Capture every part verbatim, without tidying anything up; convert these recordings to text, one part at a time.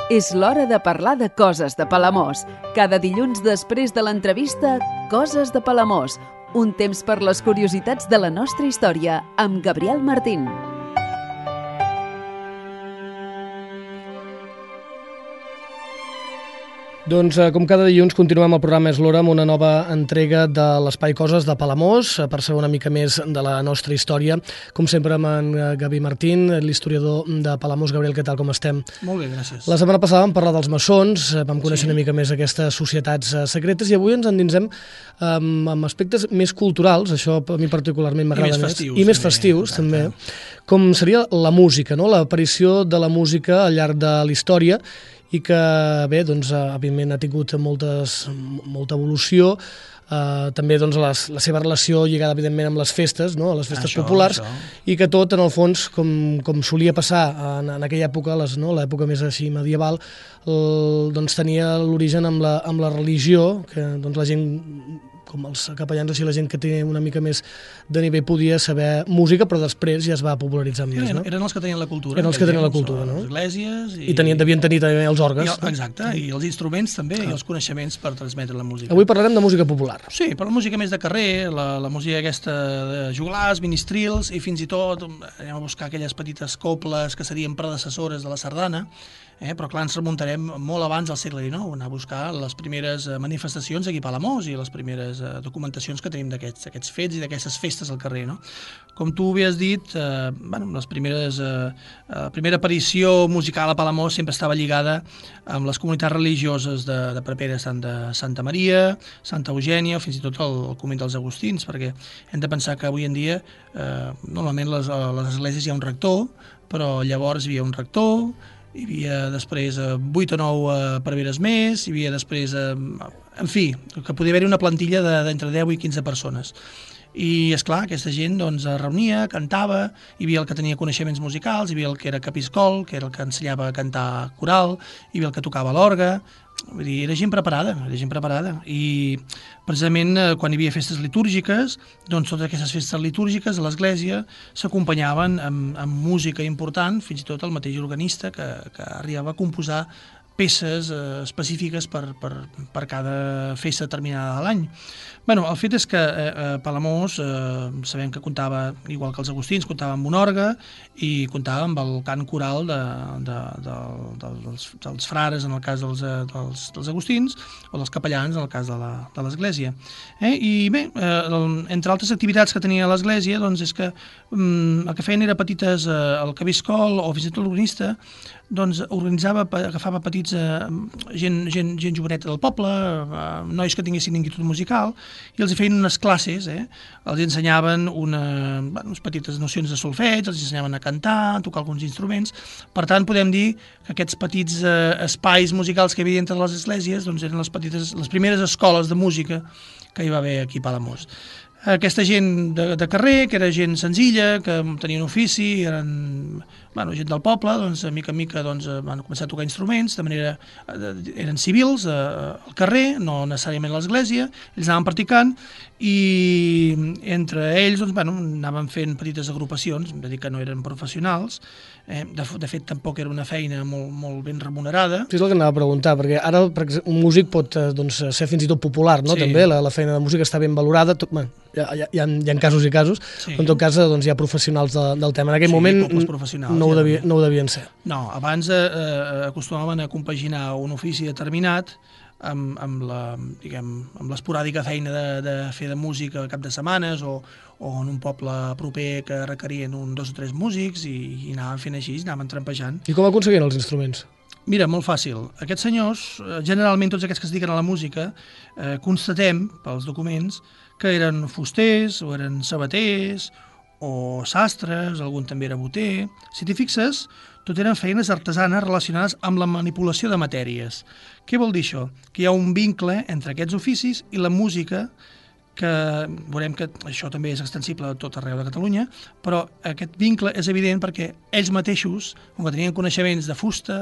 És l'hora de parlar de coses de Palamós. Cada dilluns després de l'entrevista, Coses de Palamós. Un temps per les curiositats de la nostra història, amb Gabriel Martín. Doncs, com cada dilluns, continuem el programa És l'Hora amb una nova entrega de l'Espai Coses de Palamós, per saber una mica més de la nostra història. Com sempre, amb en Gavi Martín, l'historiador de Palamós. Gabriel, què tal, com estem? Molt bé, gràcies. La setmana passada vam parlar dels maçons, vam conèixer sí. una mica més aquestes societats secretes, i avui ens endinsem um, amb aspectes més culturals, això a mi particularment m'agrada més. Festius, I més festius, també. també. Com seria la música, no? L'aparició de la música al llarg de la història, i que, bé, doncs, evidentment ha tingut moltes, molta evolució, eh, també doncs, les, la seva relació lligada, evidentment, amb les festes, no? Les festes això, populars, això. I que tot, en el fons, com, com solia passar en, en aquella època, les, no? l'època més així medieval, el, doncs, tenia l'origen amb, la, amb la religió, que doncs, la gent, com els capellans, així la gent que tenia una mica més de nivell podia saber música, però després ja es va popularitzar més, no? Eren els que tenien la cultura. Eren els que tenien la cultura, no? Les esglésies... I, I tenien, devien tenir també els orgues. I, exacte, i els instruments també, ah. i els coneixements per transmetre la música. Avui parlarem de música popular. Sí, però la música més de carrer, la, la música aquesta de joglars, ministrils, i fins i tot anem a buscar aquelles petites coples que serien predecessores de la sardana. Eh, però clar, ens remuntarem molt abans del segle dinou, anar a buscar les primeres manifestacions aquí a Palamós i les primeres eh, documentacions que tenim d'aquests aquests fets i d'aquestes festes al carrer, no? Com tu havies dit, eh, bueno, les primeres, eh, la primera aparició musical a Palamós sempre estava lligada amb les comunitats religioses de, de propera Santa, Santa Maria, Santa Eugènia, fins i tot el, el convent dels Agustins, perquè hem de pensar que avui en dia eh, normalment les, a les esglésies hi ha un rector, però llavors hi havia un rector, hi havia després vuit o nou preveres més, hi havia després, en fi, que podia haver-hi una plantilla d'entre deu i quinze persones. I, esclar, aquesta gent doncs, es reunia, cantava, hi havia el que tenia coneixements musicals, hi havia el que era capiscol, que era el que ensenyava a cantar coral, hi havia el que tocava l'orgue. Vull dir, era gent preparada, era gent preparada. I precisament quan hi havia festes litúrgiques, doncs totes aquestes festes litúrgiques a l'església s'acompanyaven amb, amb música important, fins i tot el mateix organista que, que arribava a composar peces eh, específiques per, per, per cada festa determinada de l'any. Bueno, el fet és que eh, Palamós eh, sabem que comptava, igual que els Agustins, comptava amb un orgue i comptava amb el cant coral de, de, de, de, dels, dels frares, en el cas dels, dels, dels Agustins, o dels capellans, en el cas de l'església. Eh? I bé, eh, entre altres activitats que tenia l'església, doncs és que mm, el que feien era petites, eh, el cabiscol o fins i tot l'organista, doncs organitzava, agafava petits eh, gent, gent, gent joveneta del poble, eh, nois que tinguessin inquietud musical, i els feien unes classes, eh? Els ensenyaven una, bueno, unes petites nocions de solfeig, els ensenyaven a cantar, a tocar alguns instruments. Per tant, podem dir que aquests petits eh, espais musicals que hi havia entre les esglésies doncs eren les, petites, les primeres escoles de música que hi va haver aquí a Palamós. Aquesta gent de, de carrer, que era gent senzilla, que tenia un ofici, eren bueno, gent del poble, doncs, a mica en mica doncs, van començar a tocar instruments, de manera, eren civils eh, al carrer, no necessàriament a l'església, ells anaven practicant, i entre ells doncs, bueno, anaven fent petites agrupacions, hem de dir que no eren professionals, eh, de, de fet tampoc era una feina molt, molt ben remunerada. Sí, és el que anava a preguntar, perquè ara per exemple, un músic pot doncs, ser fins i tot popular, no? Sí. També la, la feina de música està ben valorada, tot, bueno, hi, ha, hi, ha, hi ha casos i casos, sí. Però en tot cas doncs, hi ha professionals de, del tema. En aquell sí, moment no ho, devia, no ho devien ser. No, abans eh, acostumaven a compaginar un ofici determinat amb, amb la, diguem, amb l'esporàdica feina de, de fer de música a cap de setmanes o, o en un poble proper que requerien un dos o tres músics i, i anaven fent així, anaven trampejant. I com aconseguien els instruments? Mira, molt fàcil. Aquests senyors, generalment tots aquests que es dediquen a la música, eh, constatem pels documents que eren fusters o eren sabaters o sastres, algun també era boter. Si t'hi fixes, tot eren feines artesanes relacionades amb la manipulació de matèries. Què vol dir això? Que hi ha un vincle entre aquests oficis i la música, que veurem que això també és extensible a tot arreu de Catalunya, però aquest vincle és evident perquè ells mateixos, com que tenien coneixements de fusta,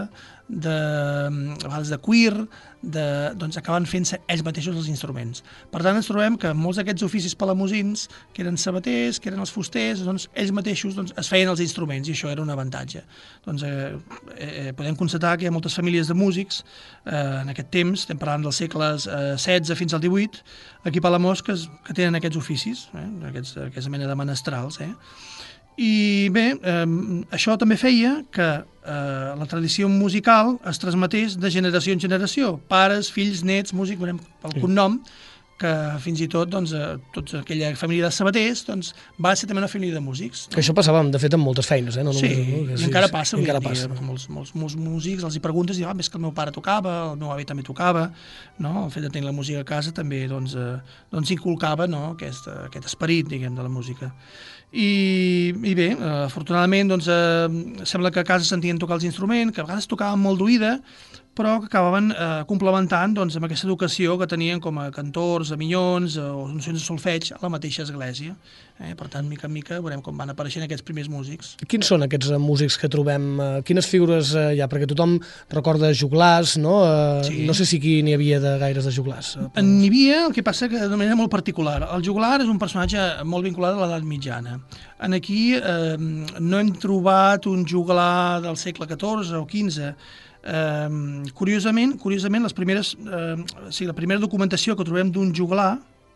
de, a vegades de cuir, de, doncs acaben fent-se ells mateixos els instruments. Per tant, ens trobem que molts d'aquests oficis palamosins, que eren sabaters, que eren els fusters, doncs ells mateixos doncs, es feien els instruments, i això era un avantatge. Doncs, eh, eh, podem constatar que hi ha moltes famílies de músics eh, en aquest temps, estem parlant dels segles eh, setze fins al divuit, aquí a Palamós, que, es, que tenen aquests oficis, eh, aquests, aquesta mena de menestrals. Eh? I bé, eh, això també feia que eh, la tradició musical es transmetés de generació en generació. Pares, fills, nets, músics, veurem pel cognom, que fins i tot doncs, eh, tota aquella família de sabaters doncs, va ser també una família de músics. Que això passava, de fet, en moltes feines. Eh? No sí, només, no? i sí, encara passa. Encara Dia, passa. Molts, molts, molts músics els hi preguntes i diuen, ah, és que el meu pare tocava, el meu avi també tocava, no? El fet de tenir la música a casa també doncs, eh, doncs inculcava, no? aquest, aquest esperit, diguem, de la música. I, i bé, eh, afortunadament doncs, eh, sembla que a casa sentien tocar els instruments, que a vegades tocaven molt d'oïda, però que acabaven eh, complementant doncs, amb aquesta educació que tenien com a cantors, a minyons o nocions de solfeig a la mateixa església. Eh? Per tant, mica en mica veurem com van apareixent aquests primers músics. Quins són aquests uh, músics que trobem? Uh, quines figures uh, hi ha? Perquè tothom recorda joglars, no? Uh, sí. No sé si aquí n'hi havia de gaires de joglars. Uh, N'hi havia, el que passa que de manera molt particular. El joglar és un personatge molt vinculat a l'edat mitjana. En aquí eh, no hem trobat un joglar del segle catorze o quinze. Uh, curiosament, curiosament les primeres, uh, o sigui, la primera documentació que trobem d'un joglar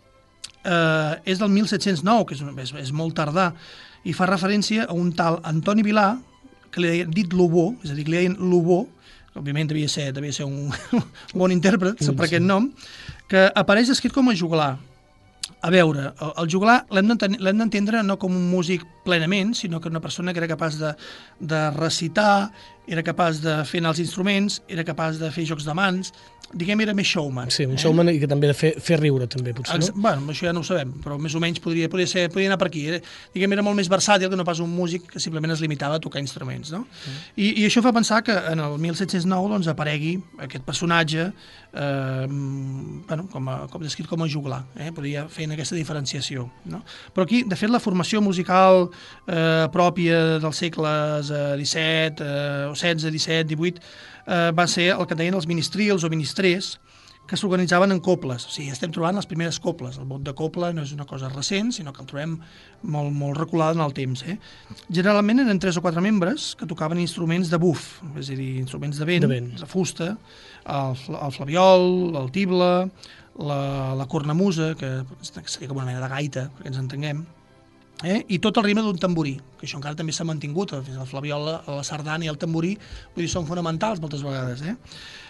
uh, és del mil set-cents nou, que és, és, és molt tardà, i fa referència a un tal Antoni Vilà, que li deien dit Lobó, és a dir, que li deien Lobó, que òbviament devia ser, devia ser un bon intèrpret sí, per sí. aquest nom, que apareix escrit com a joglar. A veure, el, el joglar l'hem d'entendre no com un músic plenament, sinó que una persona que era capaç de, de recitar, era capaç de fer anar els instruments, era capaç de fer jocs de mans, diguem, era més showman. Sí, un eh? showman i que també de fer, fer riure, també, potser, Ex no? Bueno, això ja no ho sabem, però més o menys podria, podria, ser, podria anar per aquí. Era, diguem, era molt més versàtil que no pas un músic que simplement es limitava a tocar instruments, no? Mm. I, I això fa pensar que en el mil set-cents nou doncs, aparegui aquest personatge eh, bueno, com, a, com descrit com a joglar, eh? Podria fer aquesta diferenciació, no? Però aquí, de fet, la formació musical eh, pròpia dels segles eh, disset, eh, setze, disset, divuit, eh, va ser el que deien els ministrils o ministrers, que s'organitzaven en coples. O sigui, estem trobant les primeres coples. El vot de coble no és una cosa recent, sinó que el trobem molt, molt reculada en el temps. Eh? Generalment eren tres o quatre membres que tocaven instruments de buf, és a dir, instruments de vent, de, vent. de fusta, el, el flabiol, el tible, la, la cornamusa, que seria com una mena de gaita, perquè ens entenguem, Eh? i tot el ritme d'un tamborí, que això encara també s'ha mantingut, fins al flabiol, la sardana i el tamborí, vull dir, són fonamentals moltes vegades. Eh?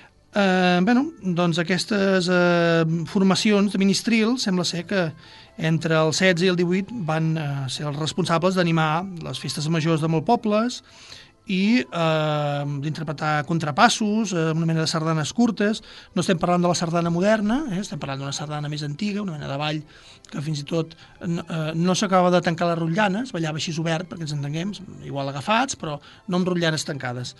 Eh, bueno, doncs aquestes eh, formacions de ministril sembla ser que entre el setze i el divuit van eh, ser els responsables d'animar les festes majors de molts pobles i eh, d'interpretar contrapassos, eh, una mena de sardanes curtes. No estem parlant de la sardana moderna, eh, estem parlant d'una sardana més antiga, una mena de ball que fins i tot eh, no s'acaba de tancar les rotllanes, ballava així obert, perquè ens entenguem, igual agafats, però no amb rotllanes tancades.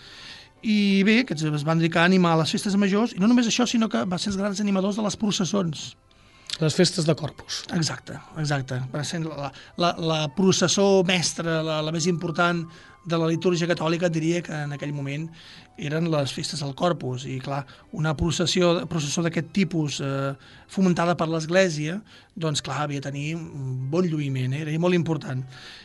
I bé, aquests es van dedicar a animar les festes majors, i no només això, sinó que van ser els grans animadors de les processons. Les festes de Corpus. Exacte, exacte. Va ser la, la, la processó mestra, la, la més important de la litúrgia catòlica, diria que en aquell moment eren les festes del Corpus, i clar, una processió, processó d'aquest tipus eh, fomentada per l'Església, doncs clar, havia de tenir un bon lluïment, eh? Era molt important.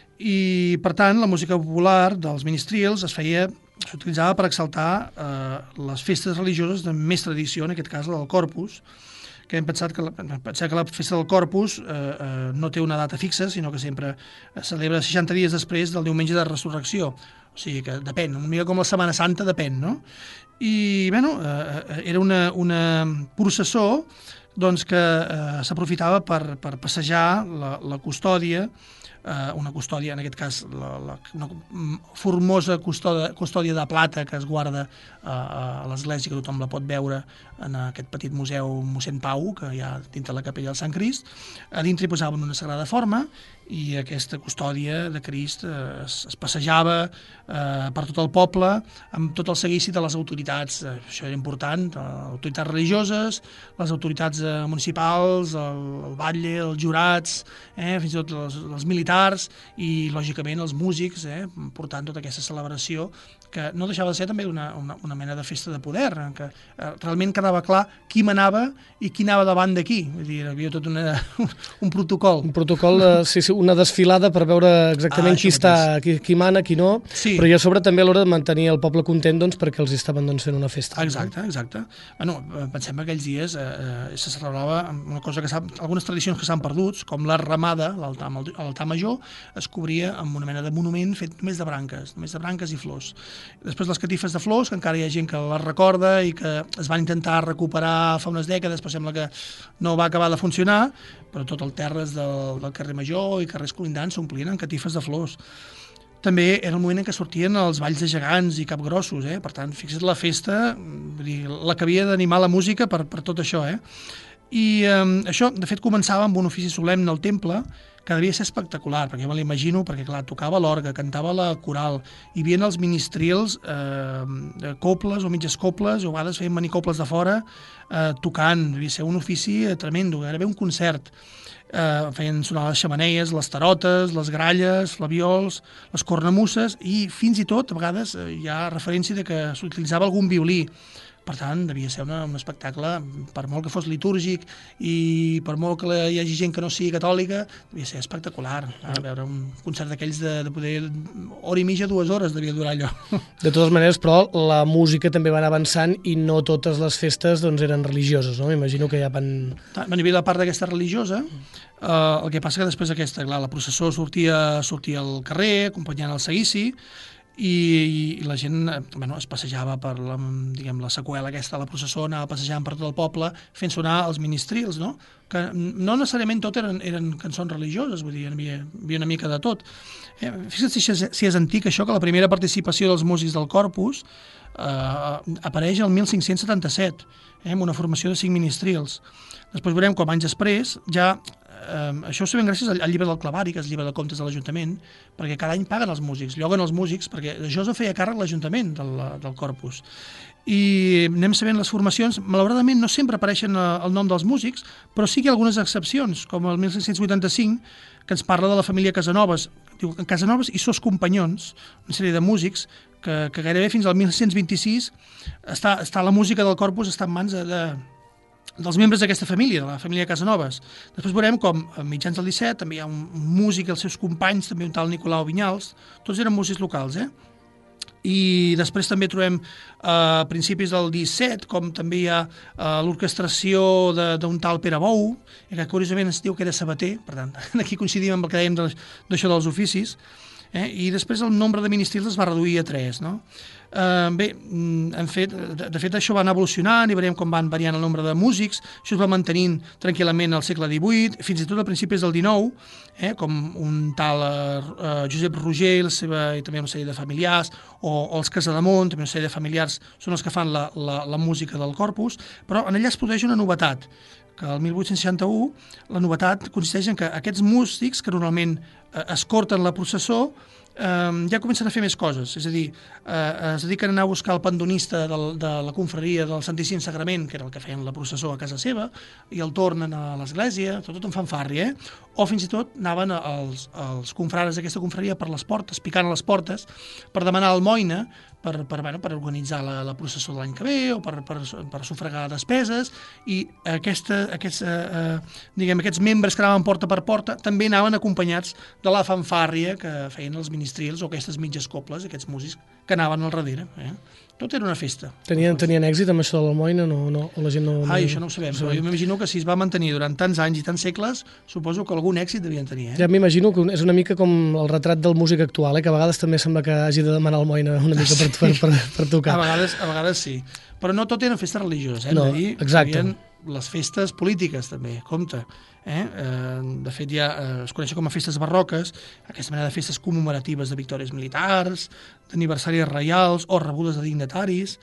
I per tant, la música popular dels ministrils es feia, s'utilitzava per exaltar eh, les festes religioses de més tradició, en aquest cas la del Corpus, que hem pensat que la, pensat que la festa del Corpus eh, eh, no té una data fixa, sinó que sempre es celebra seixanta dies després del diumenge de resurrecció. O sigui que depèn, una mica com la Setmana Santa depèn, no? I, bueno, eh, era una, una processó doncs, que eh, s'aprofitava per, per passejar la, la custòdia, eh, una custòdia, en aquest cas, la, la, una formosa custòdia, custòdia de plata que es guarda eh, a l'església, que tothom la pot veure en aquest petit museu mossèn Pau, que hi ha dintre la capella del Sant Crist. A dintre hi posaven una sagrada forma i aquesta custòdia de Crist eh, es, es passejava eh, per tot el poble amb tot el seguici de les autoritats. Eh, això era important, les autoritats religioses, les autoritats eh, municipals, el, el batlle, els jurats, eh, fins i tot els, els militars i, lògicament, els músics, eh, portant tota aquesta celebració que no deixava de ser també una, una, una mena de festa de poder, en què eh, realment quedava clar qui manava i qui anava davant de qui. Vull dir, hi havia tot una, un protocol. Un protocol, eh, sí, sí, una desfilada per veure exactament ah, qui, està, qui, qui mana, qui no, sí. Però i a sobre també a l'hora de mantenir el poble content doncs, perquè els estaven doncs, fent una festa. Exacte, exacte. Bueno, pensem que aquells dies eh, se celebrava una cosa que algunes tradicions que s'han perdut, com la ramada, l'altar major, es cobria amb una mena de monument fet només de branques, només de branques i flors. Després les catifes de flors, que encara hi ha gent que les recorda i que es van intentar recuperar fa unes dècades, però sembla que no va acabar de funcionar, però tot el terres del, del carrer Major i carrers colindants s'omplien amb catifes de flors. També era el moment en què sortien els balls de gegants i capgrossos, eh? Per tant, fixa't la festa, vull dir, la que havia d'animar la música per, per tot això, eh? I eh, això, de fet, començava amb un ofici solemne al temple, que devia ser espectacular, perquè jo me l'imagino, perquè clar, tocava l'orgue, cantava la coral, hi havia els ministrils, eh, coples o mitges coples, o a vegades feien venir coples de fora, eh, tocant, devia ser un ofici tremendo, gairebé un concert. Eh, feien sonar les xemeneies, les tarotes, les gralles, flaviols, les cornamusses, i fins i tot, a vegades, eh, hi ha referència de que s'utilitzava algun violí. Per tant, devia ser una, un espectacle, per molt que fos litúrgic i per molt que hi hagi gent que no sigui catòlica, devia ser espectacular. A veure, un concert d'aquells de, de poder... hora i mitja, dues hores devia durar allò. De totes maneres, però, la música també va anar avançant i no totes les festes doncs, eren religioses, no? M'imagino que ja van... A nivell de la part d'aquesta religiosa, eh, el que passa que després aquesta, clar, la processó sortia, sortia al carrer, acompanyant el seguici, i, i la gent bueno, es passejava per la, diguem, la seqüela aquesta, la processó, anava passejant per tot el poble fent sonar els ministrils, no? Que no necessàriament tot eren, eren cançons religioses, vull dir, hi havia, hi havia una mica de tot. Eh, fixa't si és, si és antic això, que la primera participació dels músics del Corpus eh, apareix el mil cinc-cents setanta-set, eh, amb una formació de cinc ministrils. Després veurem com anys després ja... Uh, això ho sabem gràcies al, al llibre del Clavari, que és el llibre de comptes de l'Ajuntament, perquè cada any paguen els músics, lloguen els músics, perquè això es feia càrrec l'Ajuntament del, del Corpus. I anem sabent les formacions, malauradament no sempre apareixen el nom dels músics, però sí que hi ha algunes excepcions, com el mil cinc-cents vuitanta-cinc, que ens parla de la família Casanovas. Diu, Casanovas i sos companyons, una sèrie de músics, que, que gairebé fins al mil cinc-cents vint-i-sis està, està la música del Corpus està en mans de... de dels membres d'aquesta família, de la família Casanovas. Després veurem com a mitjans del disset també hi ha un músic i els seus companys, també un tal Nicolau Vinyals, tots eren músics locals, eh? I després també trobem a eh, principis del disset com també hi ha eh, l'orquestració d'un tal Pere Bou, que curiosament es diu que era sabater, per tant, aquí coincidim amb el que dèiem d'això dels oficis, eh? I després el nombre de ministrils es va reduir a tres, no? Uh, bé, en fet, de, de fet això va anar evolucionant i veurem com van variant el nombre de músics, això es va mantenint tranquil·lament al segle divuit, fins i tot a principis del dinou, eh, com un tal uh, Josep Roger i, la seva, i també una sèrie de familiars, o, o els Casademont, també una sèrie de familiars són els que fan la, la, la música del Corpus, però en allà es produeix una novetat, que el mil vuit-cents seixanta-u la novetat consisteix en que aquests músics, que normalment eh, escorten la processó, Um, ja comencen a fer més coses, és a dir, uh, es dediquen a anar a buscar el pandonista del, de la confraria del Santíssim Sagrament, que era el que feien la processó a casa seva, i el tornen a l'església, tot, tot en fanfarri, eh? O fins i tot anaven als, als confrares d'aquesta confraria per les portes, picant a les portes, per demanar almoina, per, per, bueno, per organitzar la, la processó de l'any que ve, o per, per, per sufragar despeses, i aquesta, aquests, eh, eh, diguem, aquests membres que anaven porta per porta també anaven acompanyats de la fanfàrria que feien els ministrils o aquestes mitges coples, aquests músics que anaven al darrere. Eh? Tot era una festa. Tenien, tenien èxit amb això de l'almoina? No, no, o la gent no, Ai, no, això no ho sabem, no però jo m'imagino que si es va mantenir durant tants anys i tants segles, suposo que algun èxit devien tenir. Eh? Ja m'imagino que és una mica com el retrat del músic actual, eh? Que a vegades també sembla que hagi de demanar almoina una mica per, per, per, per tocar. A vegades, a vegades sí. Però no tot eren festes religioses, eh? No, dir, exacte. Havien les festes polítiques també, compte. Eh? Eh, de fet, ja eh, es coneixen com a festes barroques, aquesta mena de festes commemoratives de victòries militars, d'aniversaris reials o rebudes de dignataris.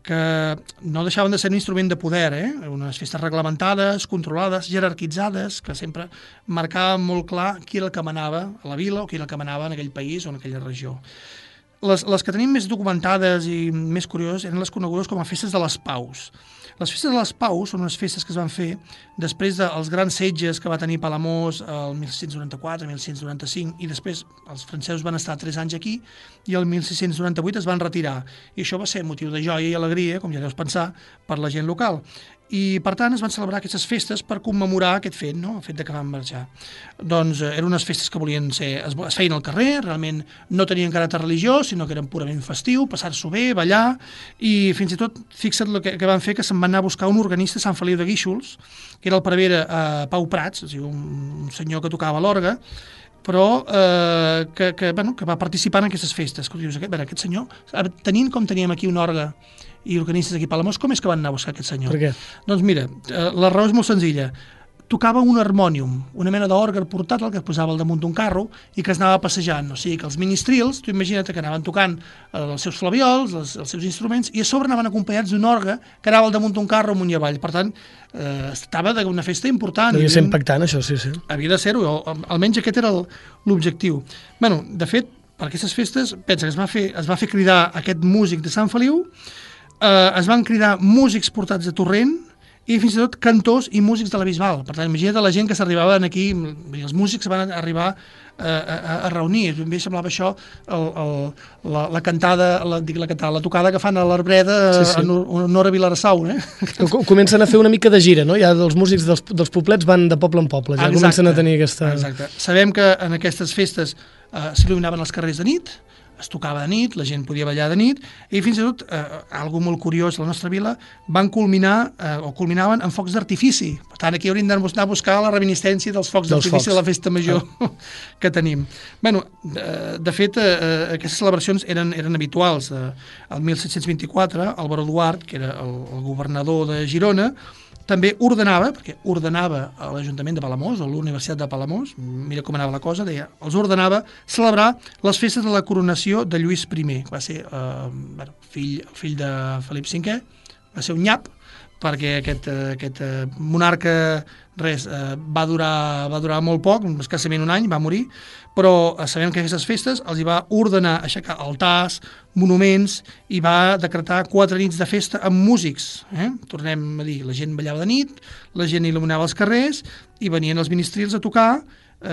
que no deixaven de ser un instrument de poder, eh? Unes festes reglamentades, controlades, jerarquitzades, que sempre marcaven molt clar qui era el que manava a la vila o qui era el que manava en aquell país o en aquella regió. Les, les que tenim més documentades i més curioses eren les conegudes com a festes de les paus. Les festes de les paus són unes festes que es van fer després dels grans setges que va tenir Palamós el mil sis-cents noranta-quatre, mil sis-cents noranta-cinc, i després els francesos van estar tres anys aquí i el mil sis-cents noranta-vuit es van retirar. I això va ser motiu de joia i alegria, com ja deus pensar, per la gent local. I, per tant, es van celebrar aquestes festes per commemorar aquest fet, no? El fet de que van marxar. Doncs eh, eren unes festes que volien ser... Es, es feien al carrer, realment no tenien caràcter religiós, sinó que eren purament festiu, passar-s'ho bé, ballar, i fins i tot, fixa't el que, que van fer, que se'n van anar a buscar un organista a Sant Feliu de Guíxols, que era el prevere eh, Pau Prats, o sigui, un, un senyor que tocava l'orgue, però eh, que, que, bueno, que va participar en aquestes festes. Que dius, aquest, bueno, aquest senyor, tenint com teníem aquí un orgue i organistes aquí a Palamós, com és que van anar a buscar aquest senyor? Per què? Doncs mira, eh, la raó és molt senzilla. Tocava un harmònium, una mena d'orgue portàtil que es posava al damunt d'un carro i que es anava passejant. O sigui que els ministrils, tu imagina't que anaven tocant eh, els seus flaviols, els, els seus instruments, i a sobre anaven acompanyats d'un orgue que anava al damunt d'un carro amunt i avall. Per tant, eh, estava d'una festa important. Devia ser impactant, això, sí, sí. Havia de ser-ho, almenys aquest era l'objectiu. Bueno, de fet, per aquestes festes, pensa que es va fer, es va fer cridar aquest músic de Sant Feliu, eh, es van cridar músics portats de Torrent i fins i tot cantors i músics de la Bisbal. Per tant, imagina't la gent que s'arribaven aquí, els músics van arribar eh, a, a reunir. A mi semblava això el, el, la, la cantada, la, dic la cantada, la tocada que fan a l'Arbreda sí, sí. en honor a Vilarasau. Eh? Comencen a fer una mica de gira, no? Ja els músics dels, dels poblets van de poble en poble, ja exacte, comencen a tenir aquesta... Exacte. Sabem que en aquestes festes eh, s'il·luminaven els carrers de nit, es tocava de nit, la gent podia ballar de nit, i fins i tot, eh, algo molt curiós a la nostra vila, van culminar, eh, o culminaven en focs d'artifici. Per tant, aquí hauríem d'anar a buscar la reminiscència dels focs d'artifici de la festa major ah. que tenim. Bueno, de, de fet, eh, aquestes celebracions eren, eren habituals. Eh, el mil set-cents vint-i-quatre, Álvaro Duart, que era el, el governador de Girona, també ordenava, perquè ordenava a l'Ajuntament de Palamós, o a la Universitat de Palamós, mira com anava la cosa, deia, els ordenava celebrar les festes de la coronació de Lluís primer, que va ser eh, bueno, fill, el fill de Felip cinquè, va ser un nyap, perquè aquest, aquest monarca res, eh, va, durar, va durar molt poc, escassament un any, va morir, però sabem que aquestes festes els hi va ordenar aixecar altars, monuments, i va decretar quatre nits de festa amb músics. Eh? Tornem a dir, la gent ballava de nit, la gent il·luminava els carrers, i venien els ministrils a tocar,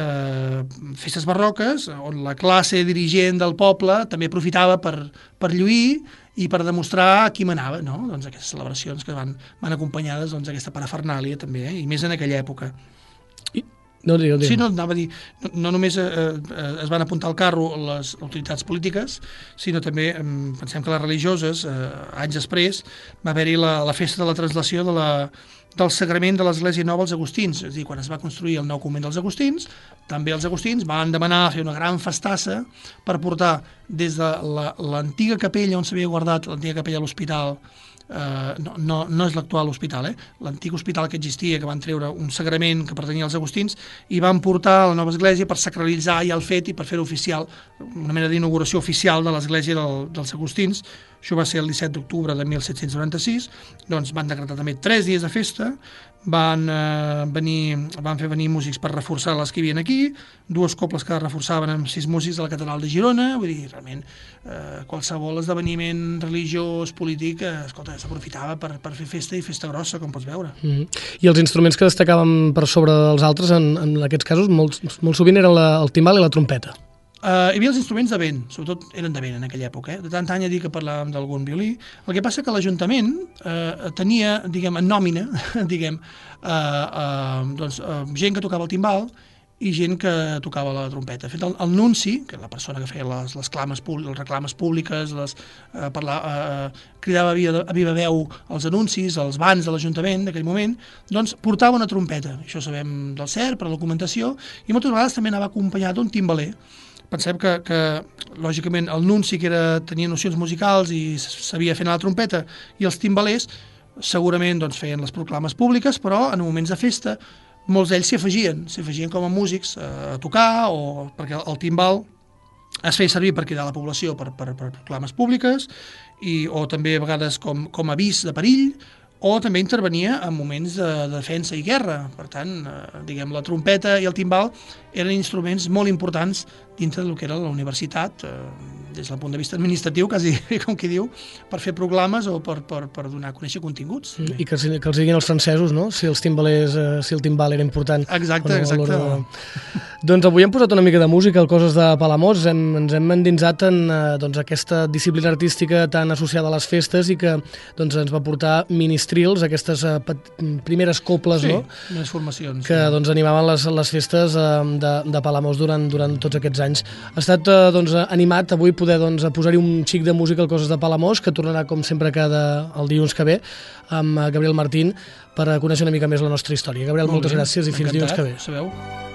eh, festes barroques, on la classe dirigent del poble també aprofitava per, per lluir i per demostrar qui manava, no? Doncs aquestes celebracions que van, van acompanyades doncs, aquesta parafernàlia també, eh? I més en aquella època. I... No, digue, digue. Sí, no, anava a dir, no, no només eh, eh, es van apuntar al carro les autoritats polítiques, sinó també, eh, pensem que les religioses, eh, anys després, va haver-hi la, la festa de la translació de la, del sagrament de l'Església Nova als Agustins. És a dir, quan es va construir el nou convent dels Agustins, també els Agustins van demanar fer una gran festassa per portar des de l'antiga capella on s'havia guardat, l'antiga capella de l'hospital, Uh, no, no, no és l'actual hospital, eh? L'antic hospital que existia, que van treure un sagrament que pertanyia als Agustins i van portar a la nova església per sacralitzar ja el fet i per fer-ho oficial, una mena d'inauguració oficial de l'església del, dels Agustins. Això va ser el disset d'octubre de mil set-cents noranta-sis, doncs van decretar també tres dies de festa, van, eh, venir, van fer venir músics per reforçar les que hi havia aquí, dues cobles que reforçaven amb sis músics de la catedral de Girona, vull dir, realment eh, qualsevol esdeveniment religiós, polític, eh, escolta, s'aprofitava per, per fer festa i festa grossa, com pots veure. Mm-hmm. I els instruments que destacaven per sobre dels altres, en, en aquests casos, molt, molt sovint eren la, el timbal i la trompeta. Uh, hi havia els instruments de vent, sobretot eren de vent en aquella època, eh? De tant any a dir que parlàvem d'algun violí. El que passa que l'Ajuntament uh, tenia, diguem, en nòmina, diguem, uh, uh, doncs, uh, gent que tocava el timbal i gent que tocava la trompeta. De fet, el, el nunci, que és la persona que feia les, les, clames, les reclames públiques, les, uh, parlar, uh, cridava a viva, a viva veu els anuncis, els bans de l'Ajuntament d'aquell moment, doncs portava una trompeta. Això sabem del cert, per la documentació, i moltes vegades també anava acompanyat d'un timbaler. Pensem que, que lògicament, el nunci, que era, tenia nocions musicals i sabia fer anar la trompeta, i els timbalers segurament doncs, feien les proclames públiques, però en moments de festa molts d'ells s'hi afegien, s'hi afegien com a músics a tocar, o perquè el timbal es feia servir per cridar la població per, per, per proclames públiques, i, o també a vegades com, com avís de perill, o també intervenia en moments de, de defensa i guerra. Per tant, eh, diguem, la trompeta i el timbal eren instruments molt importants dintre del que era la universitat, eh, des del punt de vista administratiu, quasi com qui diu, per fer proclames o per, per, per donar a conèixer continguts. I que, que els diguin els francesos, no?, si, els timbalers, eh, si el timbal era important. Exacte, no, exacte. De... Doncs avui hem posat una mica de música al Coses de Palamós, hem, ens hem endinsat en eh, doncs, aquesta disciplina artística tan associada a les festes i que doncs, ens va portar ministrils, aquestes eh, primeres coples, sí, no?, primeres formacions, que sí. doncs, animaven les, les festes eh, de, de Palamós durant, durant tots aquests anys. Ha estat eh, doncs, animat avui poder doncs, posar-hi un xic de música al Coses de Palamós, que tornarà com sempre cada el dilluns que ve amb Gabriel Martín per conèixer una mica més la nostra història. Gabriel, Molt moltes bé, gràcies i fins dilluns que ve. Sabeu?